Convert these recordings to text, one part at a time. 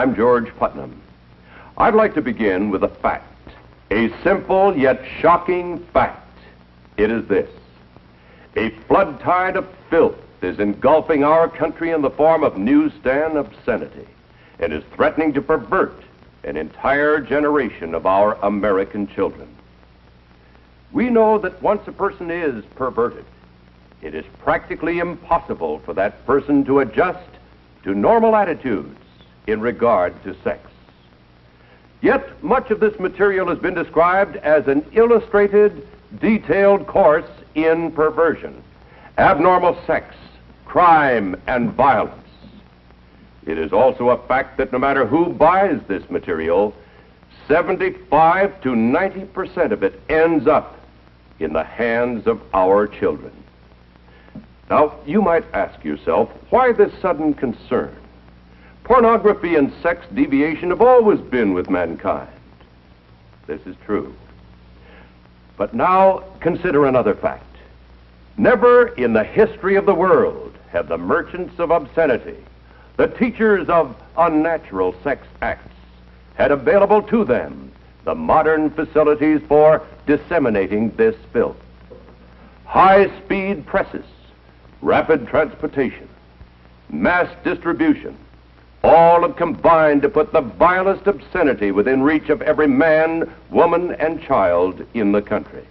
I'm George Putnam. I'd like to begin with a fact, a simple yet shocking fact. It is this: a flood tide of filth is engulfing our country in the form of newsstand obscenity and is threatening to pervert an entire generation of our American children. We know that once a person is perverted, it is practically impossible for that person to adjust to normal attitudes in regard to sex. Yet much of this material has been described as an illustrated, detailed course in perversion, abnormal sex, crime, and violence. It is also a fact that no matter who buys this material, 75 to 90% of it ends up in the hands of our children. Now, you might ask yourself, why this sudden concern? Pornography and sex deviation have always been with mankind. This is true. But now consider another fact. Never in the history of the world have the merchants of obscenity, the teachers of unnatural sex acts, had available to them the modern facilities for disseminating this filth. High-speed presses, rapid transportation, mass distribution, all have combined to put the vilest obscenity within reach of every man, woman, and child in the country.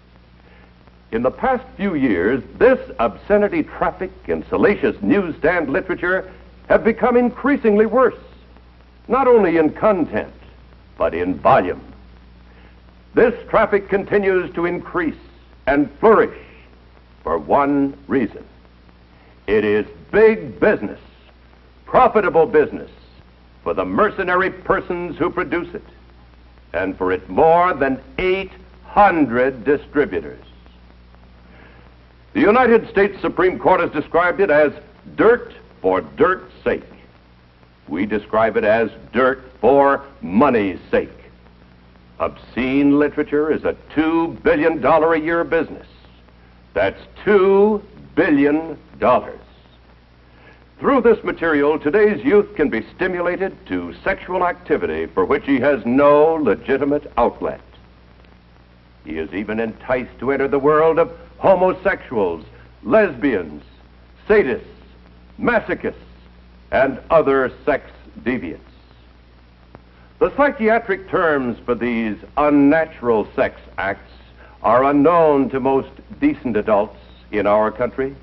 In the past few years, this obscenity traffic and salacious newsstand literature have become increasingly worse, not only in content, but in volume. This traffic continues to increase and flourish for one reason. It is big business, profitable business for the mercenary persons who produce it, and for its more than 800 distributors. The United States Supreme Court has described it as dirt for dirt's sake. We describe it as dirt for money's sake. Obscene literature is a $2 billion a year business. That's $2 billion. Through this material, today's youth can be stimulated to sexual activity for which he has no legitimate outlet. He is even enticed to enter the world of homosexuals, lesbians, sadists, masochists, and other sex deviants. The psychiatric terms for these unnatural sex acts are unknown to most decent adults in our country.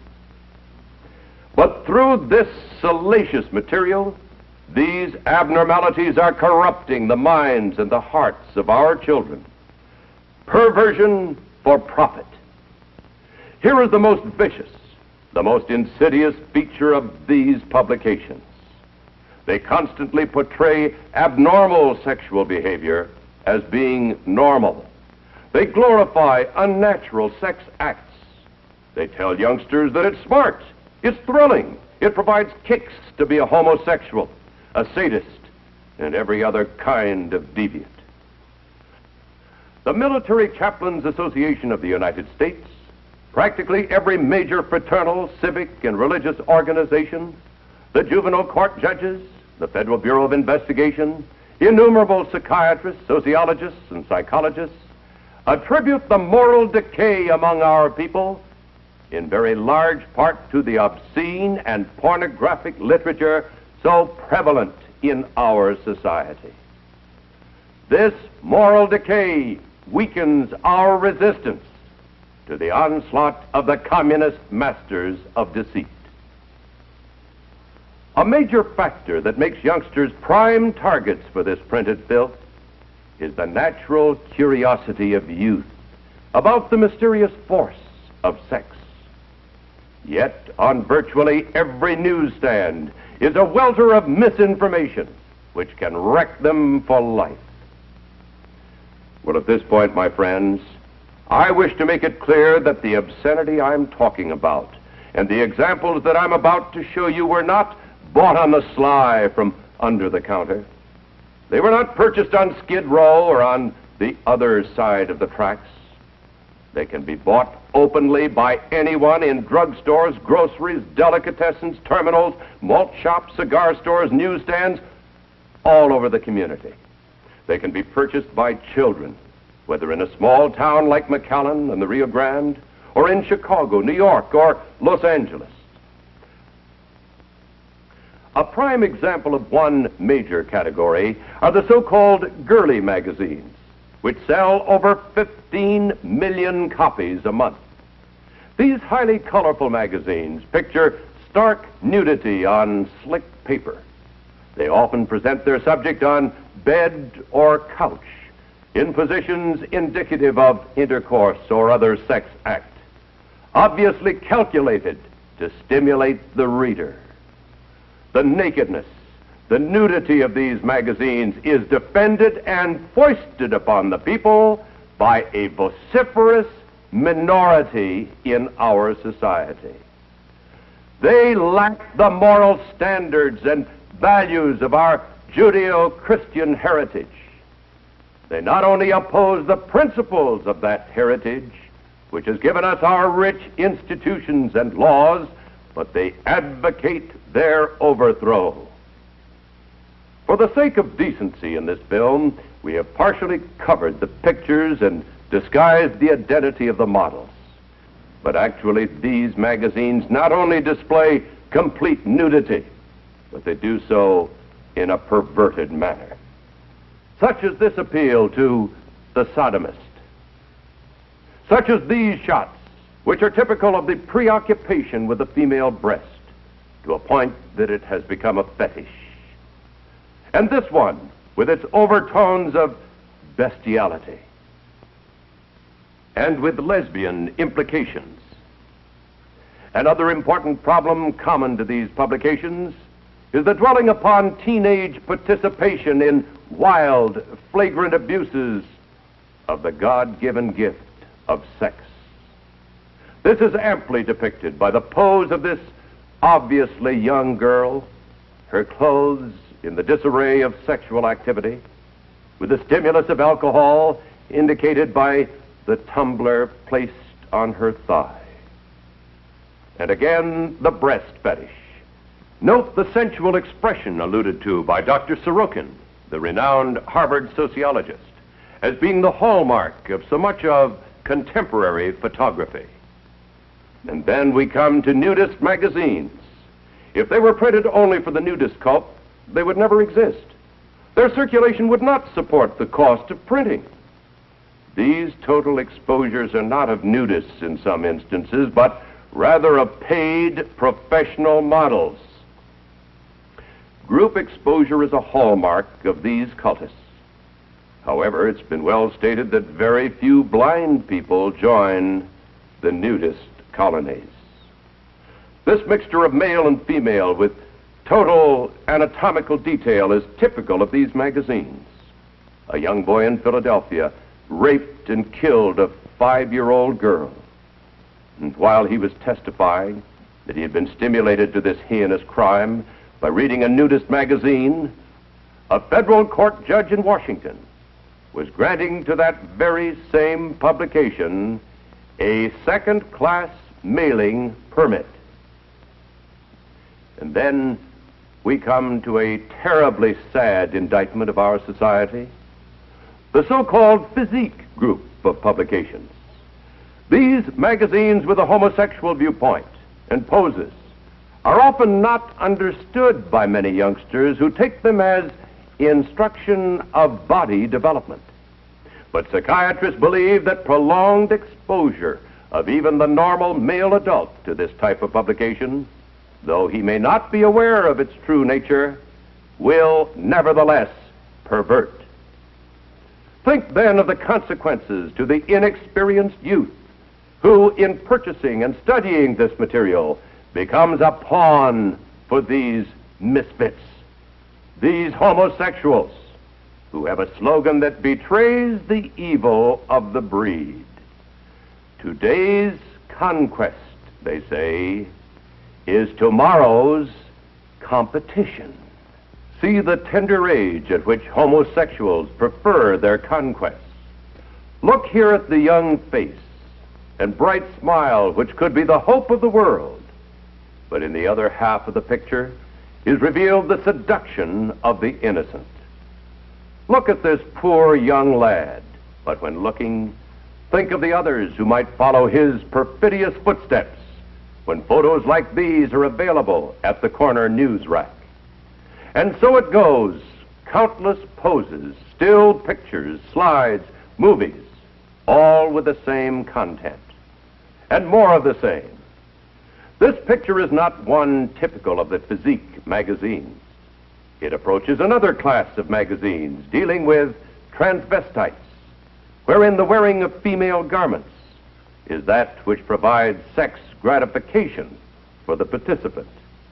But through this salacious material, these abnormalities are corrupting the minds and the hearts of our children. Perversion for profit. Here is the most vicious, the most insidious feature of these publications. They constantly portray abnormal sexual behavior as being normal. They glorify unnatural sex acts. They tell youngsters that it's smart, it's thrilling, it provides kicks to be a homosexual, a sadist, and every other kind of deviant. The Military Chaplains Association of the United States, practically every major fraternal, civic, and religious organization, the juvenile court judges, the Federal Bureau of Investigation, innumerable psychiatrists, sociologists, and psychologists attribute the moral decay among our people in very large part to the obscene and pornographic literature so prevalent in our society. This moral decay weakens our resistance to the onslaught of the communist masters of deceit. A major factor that makes youngsters prime targets for this printed filth is the natural curiosity of youth about the mysterious force of sex. Yet, on virtually every newsstand is a welter of misinformation which can wreck them for life. Well, at this point, my friends, I wish to make it clear that the obscenity I'm talking about and the examples that I'm about to show you were not bought on the sly from under the counter. They were not purchased on Skid Row or on the other side of the tracks. They can be bought openly by anyone in drugstores, groceries, delicatessens, terminals, malt shops, cigar stores, newsstands, all over the community. They can be purchased by children, whether in a small town like McAllen and the Rio Grande, or in Chicago, New York, or Los Angeles. A prime example of one major category are the so-called girly magazines, which sell over 15 million copies a month. These highly colorful magazines picture stark nudity on slick paper. They often present their subject on bed or couch, in positions indicative of intercourse or other sex act, obviously calculated to stimulate the reader. The nakedness, the nudity of these magazines is defended and foisted upon the people by a vociferous minority in our society. They lack the moral standards and values of our Judeo-Christian heritage. They not only oppose the principles of that heritage, which has given us our rich institutions and laws, but they advocate their overthrow. For the sake of decency in this film, we have partially covered the pictures and disguised the identity of the models. But actually, these magazines not only display complete nudity, but they do so in a perverted manner. Such as this appeal to the sodomist. Such as these shots, which are typical of the preoccupation with the female breast, to a point that it has become a fetish. And this one, with its overtones of bestiality, and with lesbian implications. Another important problem common to these publications is the dwelling upon teenage participation in wild, flagrant abuses of the God-given gift of sex. This is amply depicted by the pose of this obviously young girl, her clothes in the disarray of sexual activity, with the stimulus of alcohol indicated by the tumbler placed on her thigh. And again, the breast fetish. Note the sensual expression alluded to by Dr. Sorokin, the renowned Harvard sociologist, as being the hallmark of so much of contemporary photography. And then we come to nudist magazines. If they were printed only for the nudist cult, they would never exist. Their circulation would not support the cost of printing. These total exposures are not of nudists in some instances, but rather of paid professional models. Group exposure is a hallmark of these cultists. However, it's been well stated that very few blind people join the nudist colonies. This mixture of male and female with total anatomical detail is typical of these magazines. A young boy in Philadelphia raped and killed a 5-year-old girl. And while he was testifying that he had been stimulated to this heinous crime by reading a nudist magazine, a federal court judge in Washington was granting to that very same publication a second-class mailing permit. And then we come to a terribly sad indictment of our society, the so-called physique group of publications. These magazines with a homosexual viewpoint and poses are often not understood by many youngsters who take them as instruction of body development. But psychiatrists believe that prolonged exposure of even the normal male adult to this type of publication, though he may not be aware of its true nature, will nevertheless pervert. Think then of the consequences to the inexperienced youth who, in purchasing and studying this material, becomes a pawn for these misfits, these homosexuals, who have a slogan that betrays the evil of the breed. Today's conquest, they say, is tomorrow's competition. See the tender age at which homosexuals prefer their conquests. Look here at the young face and bright smile which could be the hope of the world. But in the other half of the picture is revealed the seduction of the innocent. Look at this poor young lad, but when looking, think of the others who might follow his perfidious footsteps when photos like these are available at the corner news rack. And so it goes, countless poses, still pictures, slides, movies, all with the same content, and more of the same. This picture is not one typical of the physique magazines. It approaches another class of magazines dealing with transvestites, wherein the wearing of female garments is that which provides sex gratification for the participant.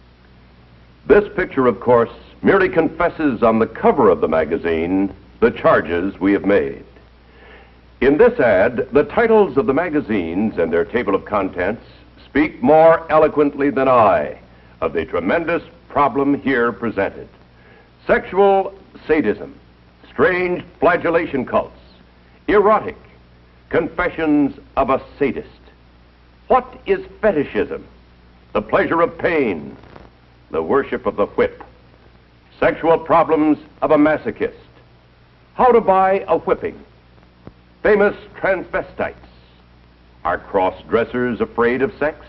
This picture, of course, merely confesses on the cover of the magazine the charges we have made. In this ad, the titles of the magazines and their table of contents speak more eloquently than I of the tremendous problem here presented. Sexual sadism, strange flagellation cults, erotic confessions of a sadist. What is fetishism? The pleasure of pain, the worship of the whip, sexual problems of a masochist, how to buy a whipping, famous transvestites. Are cross-dressers afraid of sex?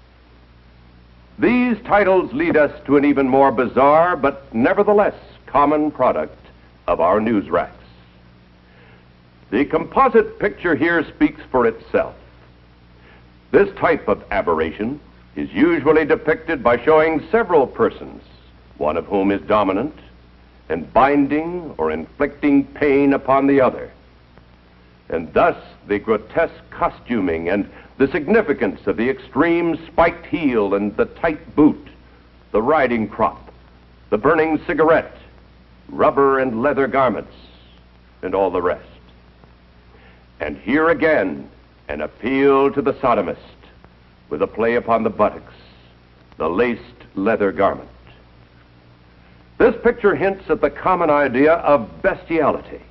These titles lead us to an even more bizarre but nevertheless common product of our news racks. The composite picture here speaks for itself. This type of aberration is usually depicted by showing several persons, one of whom is dominant, and binding or inflicting pain upon the other. And thus the grotesque costuming and the significance of the extreme spiked heel and the tight boot, the riding crop, the burning cigarette, rubber and leather garments, and all the rest. And here again, an appeal to the sodomist with a play upon the buttocks, the laced leather garment. This picture hints at the common idea of bestiality.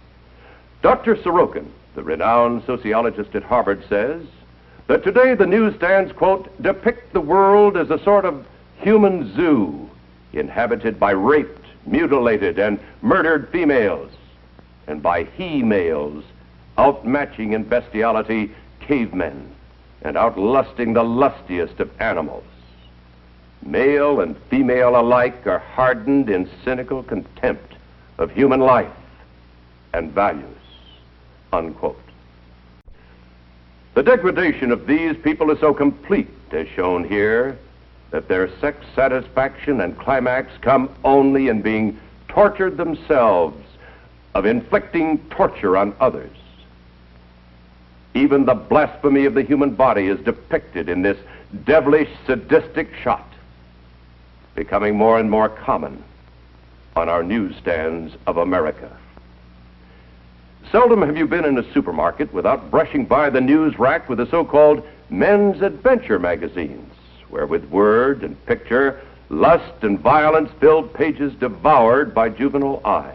Dr. Sorokin, the renowned sociologist at Harvard, says that today the newsstands, quote, depict the world as a sort of human zoo inhabited by raped, mutilated, and murdered females, and by he-males outmatching in bestiality cavemen and outlusting the lustiest of animals. Male and female alike are hardened in cynical contempt of human life and values, unquote. The degradation of these people is so complete, as shown here, that their sex satisfaction and climax come only in being tortured themselves, of inflicting torture on others. Even the blasphemy of the human body is depicted in this devilish, sadistic shot, becoming more and more common on our newsstands of America. Seldom have you been in a supermarket without brushing by the news rack with the so-called men's adventure magazines, where with word and picture, lust and violence filled pages devoured by juvenile eyes.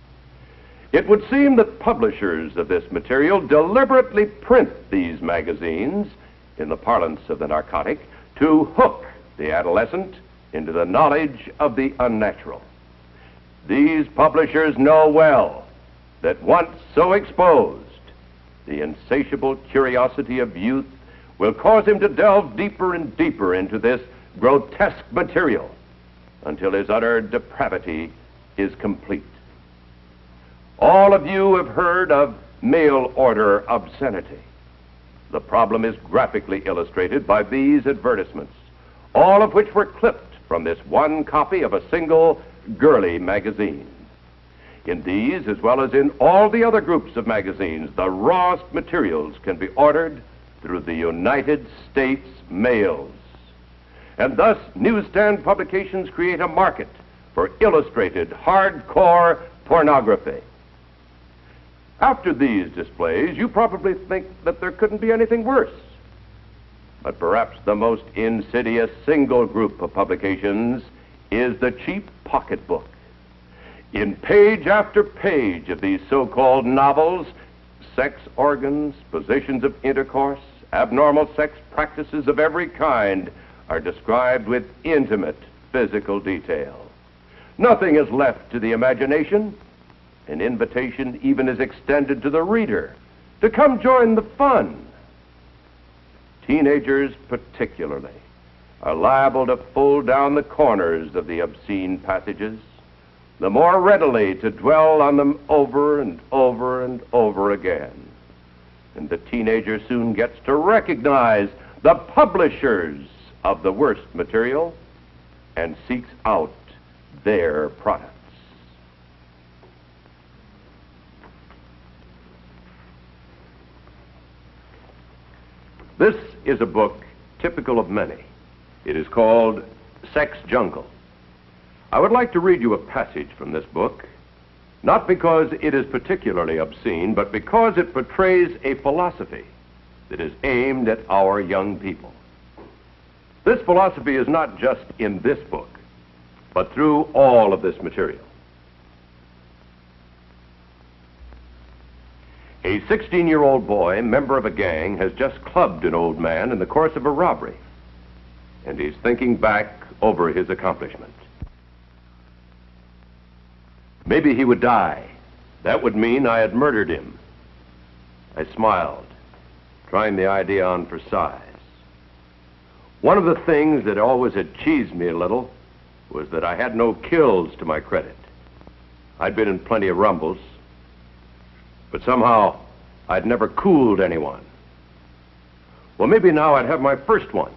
It would seem that publishers of this material deliberately print these magazines, in the parlance of the narcotic, to hook the adolescent into the knowledge of the unnatural. These publishers know well that once so exposed, the insatiable curiosity of youth will cause him to delve deeper and deeper into this grotesque material until his utter depravity is complete. All of you have heard of mail order obscenity. The problem is graphically illustrated by these advertisements, all of which were clipped from this one copy of a single girly magazine. In these, as well as in all the other groups of magazines, the rawest materials can be ordered through the United States mails. And thus, newsstand publications create a market for illustrated, hardcore pornography. After these displays, you probably think that there couldn't be anything worse. But perhaps the most insidious single group of publications is the cheap pocketbook. In page after page of these so-called novels, sex organs, positions of intercourse, abnormal sex practices of every kind are described with intimate physical detail. Nothing is left to the imagination. An invitation even is extended to the reader to come join the fun. Teenagers, particularly, are liable to pull down the corners of the obscene passages, the more readily to dwell on them over and over and over again. And the teenager soon gets to recognize the publishers of the worst material and seeks out their products. This is a book typical of many. It is called Sex Jungle. I would like to read you a passage from this book, not because it is particularly obscene, but because it portrays a philosophy that is aimed at our young people. This philosophy is not just in this book, but through all of this material. A 16-year-old boy, member of a gang, has just clubbed an old man in the course of a robbery, and he's thinking back over his accomplishment. Maybe he would die. That would mean I had murdered him. I smiled, trying the idea on for size. One of the things that always had cheesed me a little was that I had no kills to my credit. I'd been in plenty of rumbles, but somehow I'd never cooled anyone. Well, maybe now I'd have my first one.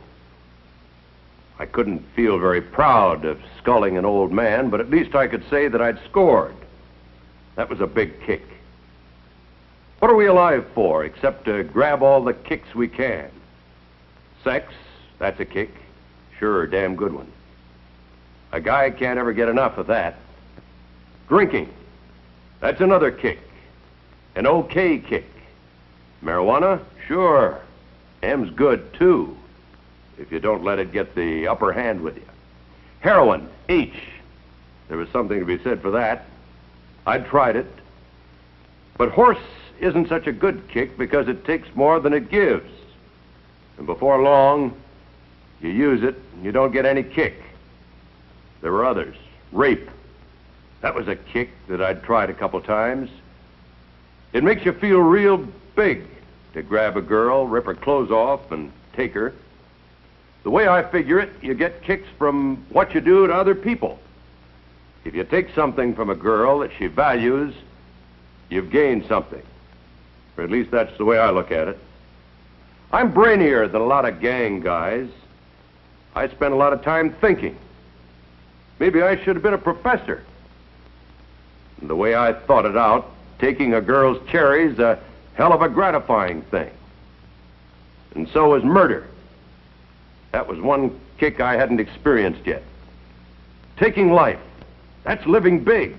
I couldn't feel very proud of sculling an old man, but at least I could say that I'd scored. That was a big kick. What are we alive for except to grab all the kicks we can? Sex, that's a kick. Sure, a damn good one. A guy can't ever get enough of that. Drinking, that's another kick. An okay kick. Marijuana, sure. M's good too, if you don't let it get the upper hand with you. Heroin, H. There was something to be said for that. I'd tried it. But horse isn't such a good kick because it takes more than it gives. And before long, you use it and you don't get any kick. There were others. Rape. That was a kick that I'd tried a couple times. It makes you feel real big to grab a girl, rip her clothes off, and take her. The way I figure it, you get kicks from what you do to other people. If you take something from a girl that she values, you've gained something. Or at least that's the way I look at it. I'm brainier than a lot of gang guys. I spend a lot of time thinking. Maybe I should have been a professor. And the way I thought it out, taking a girl's cherry's a hell of a gratifying thing. And so is murder. That was one kick I hadn't experienced yet. Taking life, that's living big.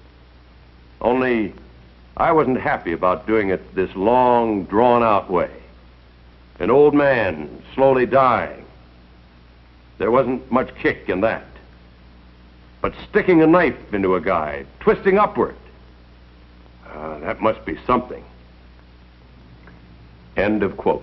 Only I wasn't happy about doing it this long, drawn-out way. An old man slowly dying. There wasn't much kick in that. But sticking a knife into a guy, twisting upward, that must be something. End of quote.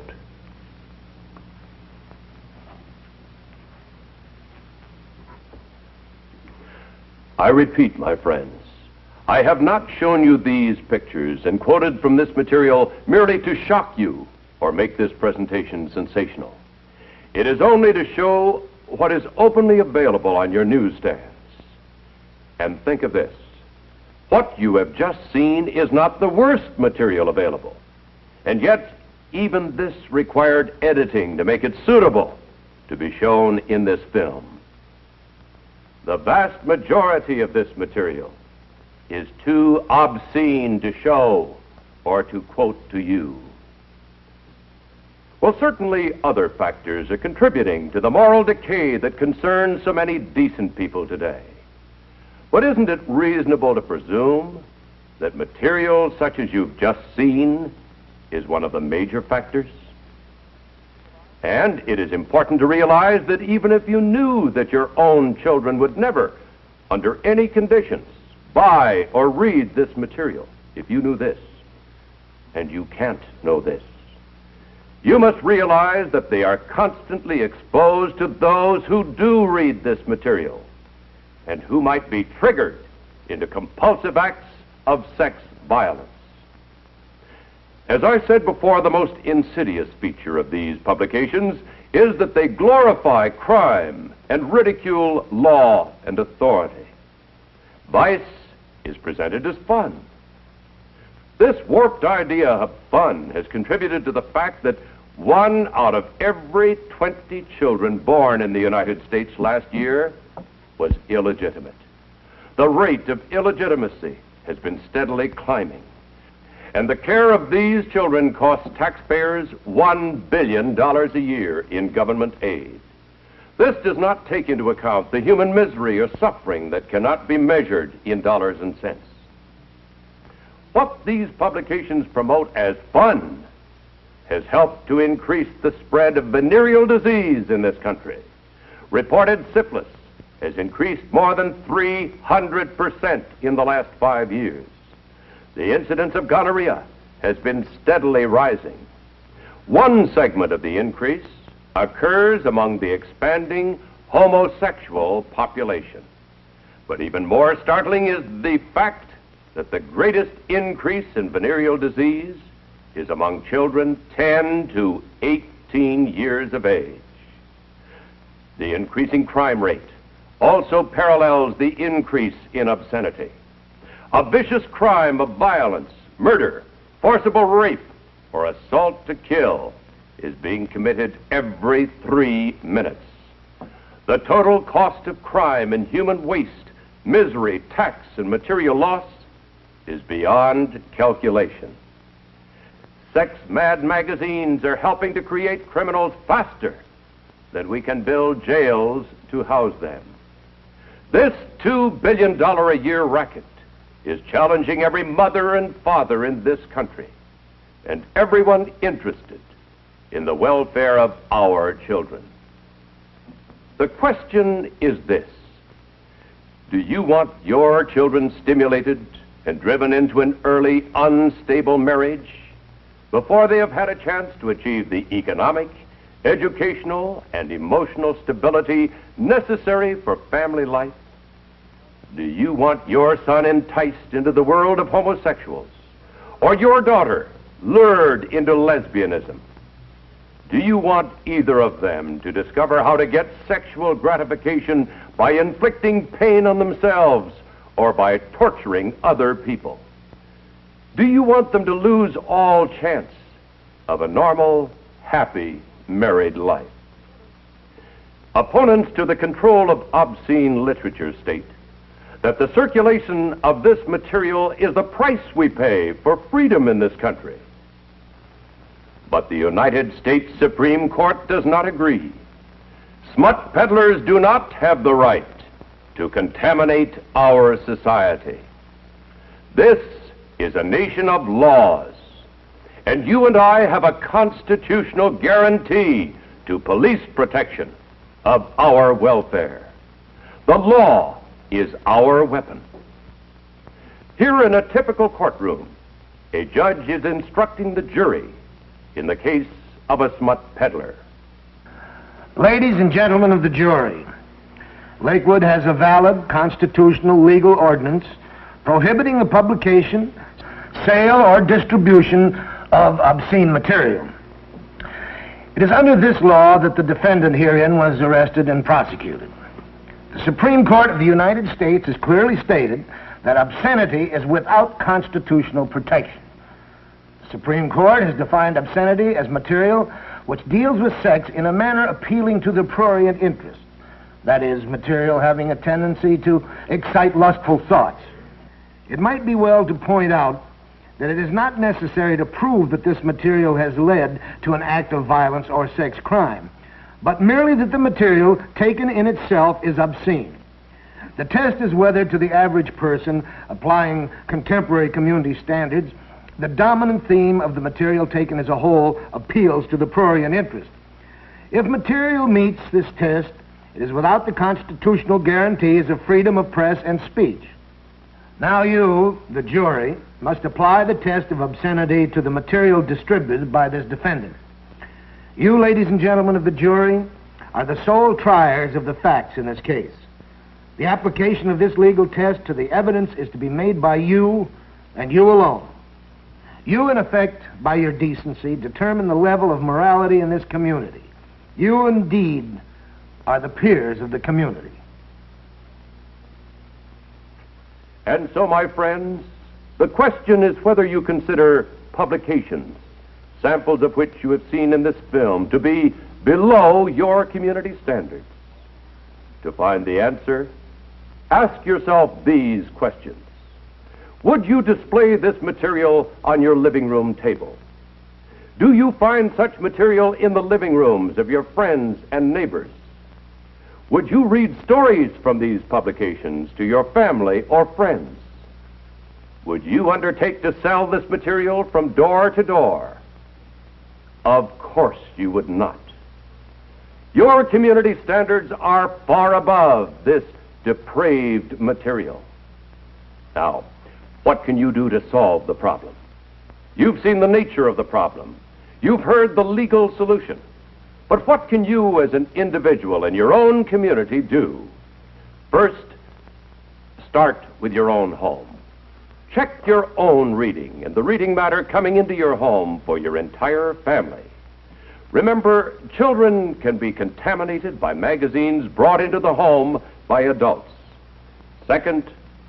I repeat, my friends, I have not shown you these pictures and quoted from this material merely to shock you or make this presentation sensational. It is only to show what is openly available on your newsstands. And think of this. What you have just seen is not the worst material available. And yet, even this required editing to make it suitable to be shown in this film. The vast majority of this material is too obscene to show or to quote to you. Well, certainly other factors are contributing to the moral decay that concerns so many decent people today. But isn't it reasonable to presume that material such as you've just seen is one of the major factors? And it is important to realize that even if you knew that your own children would never, under any conditions, buy or read this material, if you knew this, and you can't know this, you must realize that they are constantly exposed to those who do read this material and who might be triggered into compulsive acts of sex violence. As I said before, the most insidious feature of these publications is that they glorify crime and ridicule law and authority. Vice is presented as fun. This warped idea of fun has contributed to the fact that 1 out of every 20 children born in the United States last year was illegitimate. The rate of illegitimacy has been steadily climbing, and the care of these children costs taxpayers $1 billion a year in government aid. This does not take into account the human misery or suffering that cannot be measured in dollars and cents. What these publications promote as fun has helped to increase the spread of venereal disease in this country. Reported syphilis has increased more than 300% in the last 5 years. The incidence of gonorrhea has been steadily rising. One segment of the increase occurs among the expanding homosexual population. But even more startling is the fact that the greatest increase in venereal disease is among children 10 to 18 years of age. The increasing crime rate also parallels the increase in obscenity. A vicious crime of violence, murder, forcible rape, or assault to kill is being committed every 3 minutes. The total cost of crime in human waste, misery, tax, and material loss is beyond calculation. Sex-mad magazines are helping to create criminals faster than we can build jails to house them. This $2 billion a year racket is challenging every mother and father in this country and everyone interested in the welfare of our children. The question is this: do you want your children stimulated and driven into an early, unstable marriage before they have had a chance to achieve the economic, educational, and emotional stability necessary for family life? Do you want your son enticed into the world of homosexuals, or your daughter lured into lesbianism? Do you want either of them to discover how to get sexual gratification by inflicting pain on themselves or by torturing other people? Do you want them to lose all chance of a normal, happy married life? Opponents to the control of obscene literature state that the circulation of this material is the price we pay for freedom in this country. But the United States Supreme Court does not agree. Smut peddlers do not have the right to contaminate our society. This is a nation of laws, and you and I have a constitutional guarantee to police protection of our welfare. The law is our weapon. Here in a typical courtroom, a judge is instructing the jury in the case of a smut peddler. Ladies and gentlemen of the jury, Lakewood has a valid constitutional legal ordinance prohibiting the publication, sale, or distribution of obscene material. It is under this law that the defendant herein was arrested and prosecuted. The Supreme Court of the United States has clearly stated that obscenity is without constitutional protection. The Supreme Court has defined obscenity as material which deals with sex in a manner appealing to the prurient interest. That is, material having a tendency to excite lustful thoughts. It might be well to point out that it is not necessary to prove that this material has led to an act of violence or sex crime, but merely that the material taken in itself is obscene. The test is whether, to the average person applying contemporary community standards, the dominant theme of the material taken as a whole appeals to the prurient interest. If material meets this test, it is without the constitutional guarantees of freedom of press and speech. Now you, the jury, must apply the test of obscenity to the material distributed by this defendant. You, ladies and gentlemen of the jury, are the sole triers of the facts in this case. The application of this legal test to the evidence is to be made by you and you alone. You, in effect, by your decency, determine the level of morality in this community. You, indeed, are the peers of the community. And so, my friends, the question is whether you consider publications, samples of which you have seen in this film, to be below your community standards. To find the answer, ask yourself these questions. Would you display this material on your living room table? Do you find such material in the living rooms of your friends and neighbors? Would you read stories from these publications to your family or friends? Would you undertake to sell this material from door to door? Of course you would not. Your community standards are far above this depraved material. Now, what can you do to solve the problem? You've seen the nature of the problem. You've heard the legal solution. But what can you as an individual in your own community do? First, start with your own home. Check your own reading and the reading matter coming into your home for your entire family. Remember, children can be contaminated by magazines brought into the home by adults. Second,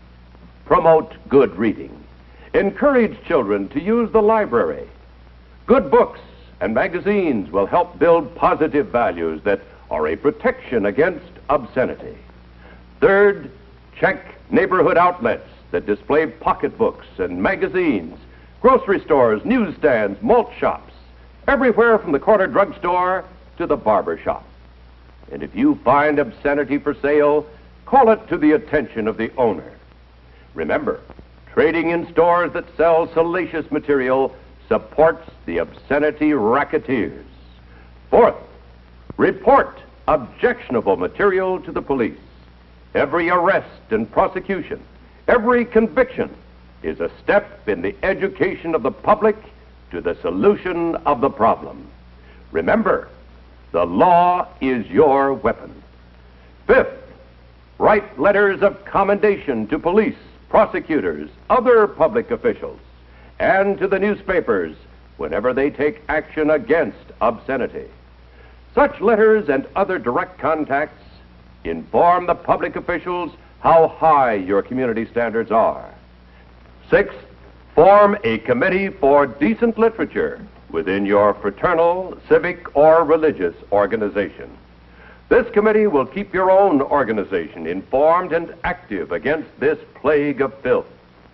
promote good reading. Encourage children to use the library. Good books and magazines will help build positive values that are a protection against obscenity. Third, check neighborhood outlets that display pocketbooks and magazines, grocery stores, newsstands, malt shops, everywhere from the corner drugstore to the barber shop. And if you find obscenity for sale, call it to the attention of the owner. Remember, trading in stores that sell salacious material supports the obscenity racketeers. Fourth, report objectionable material to the police. Every arrest and prosecution, every conviction is a step in the education of the public to the solution of the problem. Remember, the law is your weapon. Fifth, write letters of commendation to police, prosecutors, other public officials, and to the newspapers whenever they take action against obscenity. Such letters and other direct contacts inform the public officials how high your community standards are. Sixth, form a committee for decent literature within your fraternal, civic, or religious organization. This committee will keep your own organization informed and active against this plague of filth.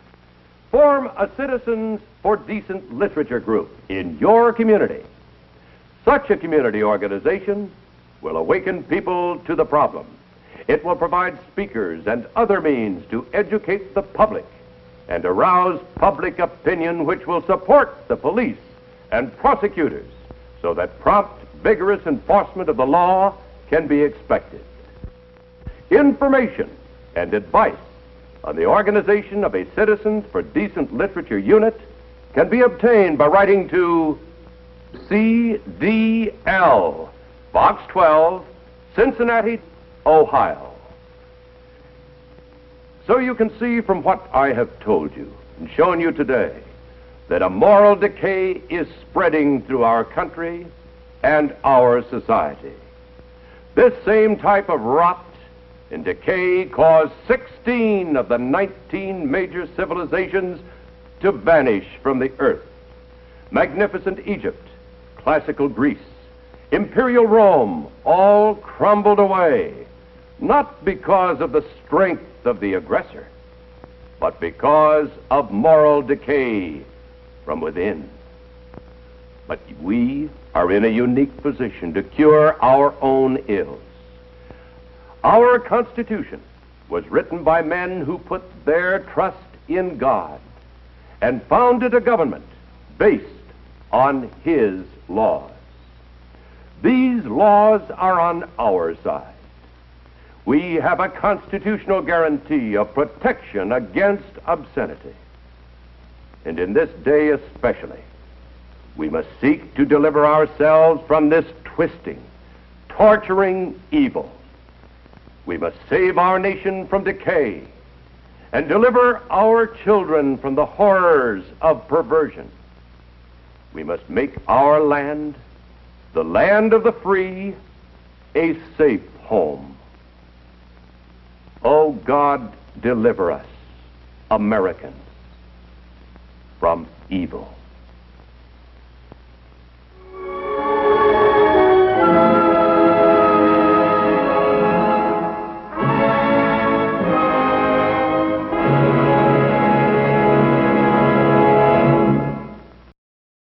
Form a Citizens for Decent Literature group in your community. Such a community organization will awaken people to the problem. It will provide speakers and other means to educate the public and arouse public opinion, which will support the police and prosecutors so that prompt, vigorous enforcement of the law can be expected. Information and advice on the organization of a Citizens for Decent Literature unit can be obtained by writing to CDL, Box 12, Cincinnati, Ohio. So you can see from what I have told you and shown you today that a moral decay is spreading through our country and our society. This same type of rot and decay caused 16 of the 19 major civilizations to vanish from the earth. Magnificent Egypt, classical Greece, imperial Rome, all crumbled away, not because of the strength of the aggressor, but because of moral decay from within. But we are in a unique position to cure our own ills. Our Constitution was written by men who put their trust in God and founded a government based on His laws. These laws are on our side. We have a constitutional guarantee of protection against obscenity. And in this day especially, we must seek to deliver ourselves from this twisting, torturing evil. We must save our nation from decay and deliver our children from the horrors of perversion. We must make our land, the land of the free, a safe home. Oh God, deliver us, Americans, from evil.